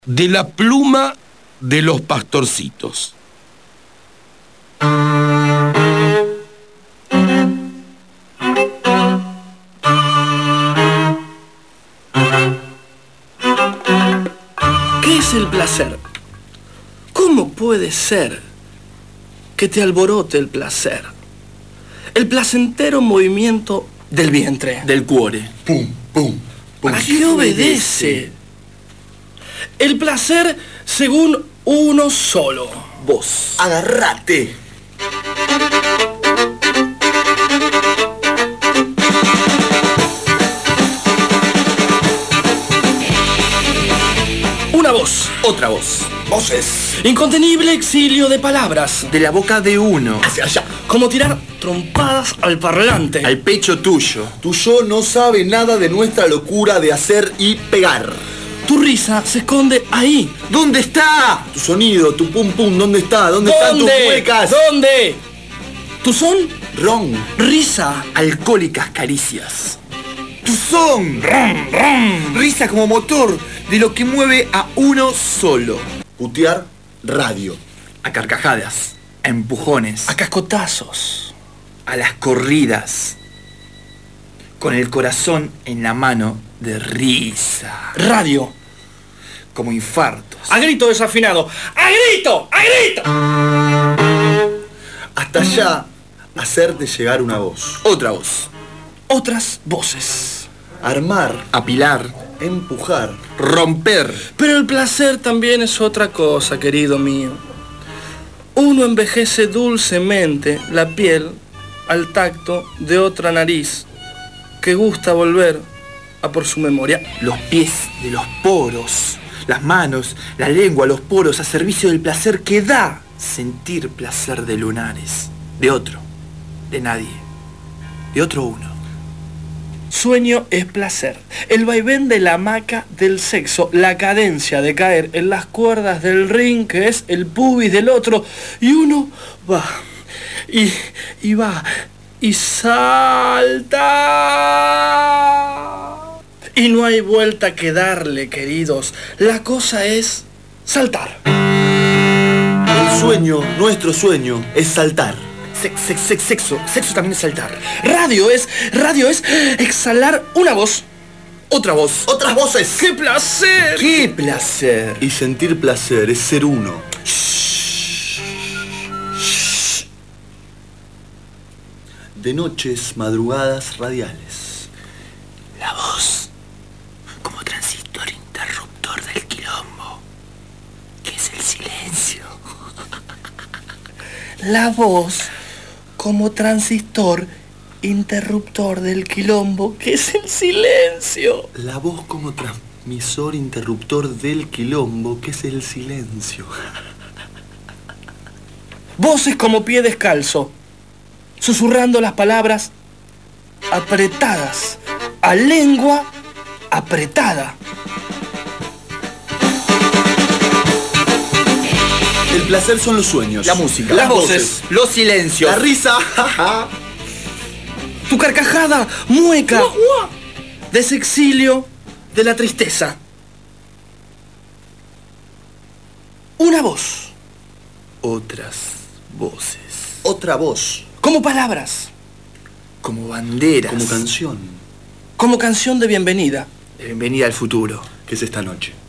de la pluma de los pastorcitos. ¿Qué es el placer? ¿Cómo puede ser que te alborote el placer? El placentero movimiento del vientre. Del cuore. Pum, pum, pum. ¿A qué obedece? El placer según uno solo. Vos. Agarrate. Una voz. Otra voz. Voces. Incontenible exilio de palabras. De la boca de uno. Hacia allá. Como tirar trompadas al parlante. Al pecho tuyo. Tu yo no sabe nada de nuestra locura de hacer y pegar. Tu risa se esconde ahí. ¿Dónde está? Tu sonido, tu pum pum, ¿dónde está? ¿Dónde están tus muecas? ¿Dónde? ¿Tu son? Ron. Risa. Alcohólicas caricias. Tu son. Ron, ron. Risa como motor de lo que mueve a uno solo. Putear radio. A carcajadas. A empujones. A cascotazos. A las corridas. Con el corazón en la mano de risa. Radio. Como infartos. A grito desafinado. ¡A grito! ¡A grito! Hasta allá, hacerte llegar una voz. Otra voz. Otras voces. Armar, Apilar. empujar. Romper. Pero el placer también es otra cosa, querido mío. Uno envejece dulcemente la piel al tacto de otra nariz que gusta volver a por su memoria. Los pies de los poros. Las manos, la lengua, los poros a servicio del placer que da sentir placer de lunares. De otro. De nadie. De otro uno. Sueño es placer. El vaivén de la hamaca del sexo. La cadencia de caer en las cuerdas del ring que es el pubis del otro. Y uno va. Y va. Y salta. Y no hay vuelta que darle, queridos. La cosa es saltar. El sueño, nuestro sueño, es saltar. Sexo también es saltar. Radio es exhalar una voz. Otra voz. Otras voces. ¡Qué placer! ¡Qué placer! Y sentir placer es ser uno. De noches, madrugadas radiales. La voz como transistor interruptor del quilombo, que es el silencio. La voz como transistor interruptor del quilombo, que es el silencio. La voz como transmisor interruptor del quilombo, que es el silencio. Voces como pie descalzo, susurrando las palabras apretadas, a lengua apretada. El placer son los sueños. La música. Las voces. Los silencios. La risa. Tu carcajada mueca de ese exilio de la tristeza. Una voz. Otras voces. Otra voz. Como palabras. Como banderas. Como canción. Como canción de bienvenida. De bienvenida al futuro. Que es esta noche.